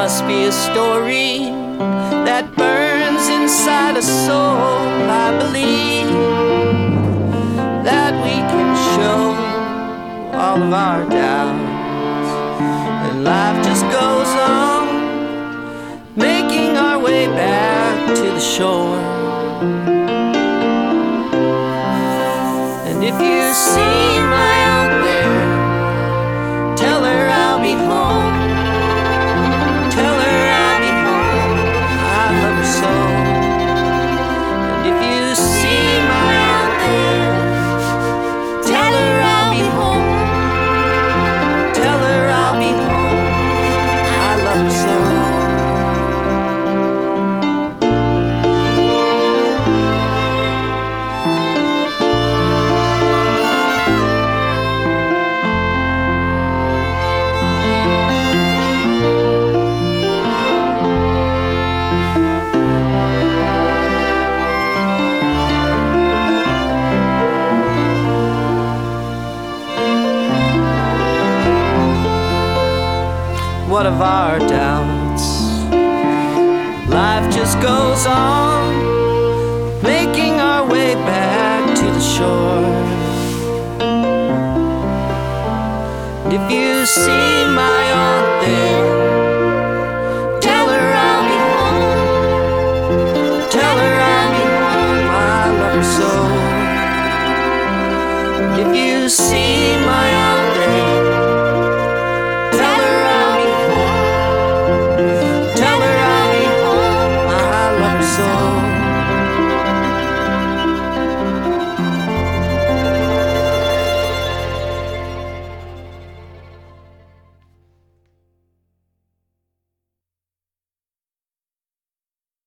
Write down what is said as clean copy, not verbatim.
must be a story that burns inside a soul. I believe that we can show all of our doubts, and life just goes on, making our way back to the shore. And if you see my out there, tell her I'll be home. Tell her I'll be home. I love her so. And if you see my out there, tell her I'll be home. Tell her I'll be home. I love her so. What of our doubts? Life just goes on, making our way back to the shore. And if you see my